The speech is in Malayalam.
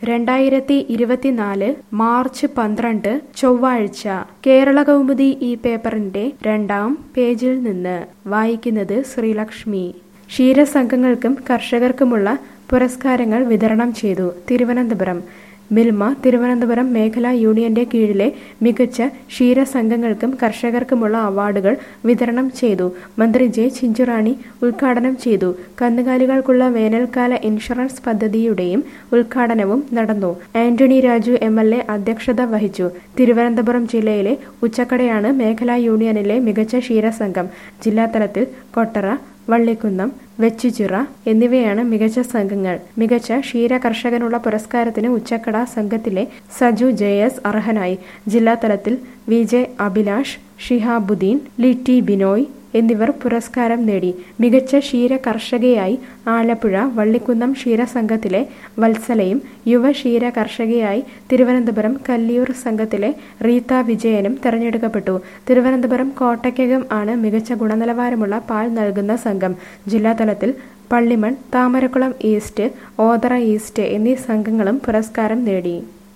2024 മാർച്ച് 12 ചൊവ്വാഴ്ച കേരളകൗമുദി ഈ പേപ്പറിന്റെ 2-ാം പേജിൽ നിന്ന് വായിക്കുന്നത് ശ്രീലക്ഷ്മി. ക്ഷീരസംഘങ്ങൾക്കും കർഷകർക്കുമുള്ള പുരസ്കാരങ്ങൾ വിതരണം ചെയ്തു. തിരുവനന്തപുരം മിൽമ തിരുവനന്തപുരം മേഖലാ യൂണിയന്റെ കീഴിലെ മികച്ച ക്ഷീരസംഘങ്ങൾക്കും കർഷകർക്കുമുള്ള അവാർഡുകൾ വിതരണം ചെയ്തു. മന്ത്രി ജെ ചിഞ്ചുറാണി ഉദ്ഘാടനം ചെയ്തു. കന്നുകാലികൾക്കുള്ള വേനൽക്കാല ഇൻഷുറൻസ് പദ്ധതിയുടെയും ഉദ്ഘാടനവും നടന്നു. ആന്റണി രാജു MLA അധ്യക്ഷത വഹിച്ചു. തിരുവനന്തപുരം ജില്ലയിലെ ഉച്ചക്കടയാണ് മേഖലാ യൂണിയനിലെ മികച്ച ക്ഷീരസംഘം. ജില്ലാതലത്തിൽ കൊട്ടറ, വള്ളിക്കുന്നം, വെച്ചുചിറ എന്നിവയാണ് മികച്ച സംഘങ്ങൾ. മികച്ച ക്ഷീര കർഷകനുള്ള പുരസ്കാരത്തിന് ഉച്ചക്കട സംഘത്തിലെ സജു JS അർഹനായി. ജില്ലാതലത്തിൽ VJ അഭിലാഷ്, ഷിഹാബുദ്ദീൻ, ലിറ്റി ബിനോയ് എന്നിവർ പുരസ്കാരം നേടി. മികച്ച ക്ഷീര കർഷകയായി ആലപ്പുഴ വള്ളിക്കുന്നം ക്ഷീരസംഘത്തിലെ വത്സലയും യുവ ക്ഷീര കർഷകയായി തിരുവനന്തപുരം കല്ലിയൂർ സംഘത്തിലെ റീത്ത വിജയനും തെരഞ്ഞെടുക്കപ്പെട്ടു. തിരുവനന്തപുരം കോട്ടയ്ക്കകം ആണ് മികച്ച ഗുണനിലവാരമുള്ള പാൽ നൽകുന്ന സംഘം. ജില്ലാതലത്തിൽ പള്ളിമൺ, താമരക്കുളം ഈസ്റ്റ്, ഓതറ ഈസ്റ്റ് എന്നീ സംഘങ്ങളും പുരസ്കാരം നേടി.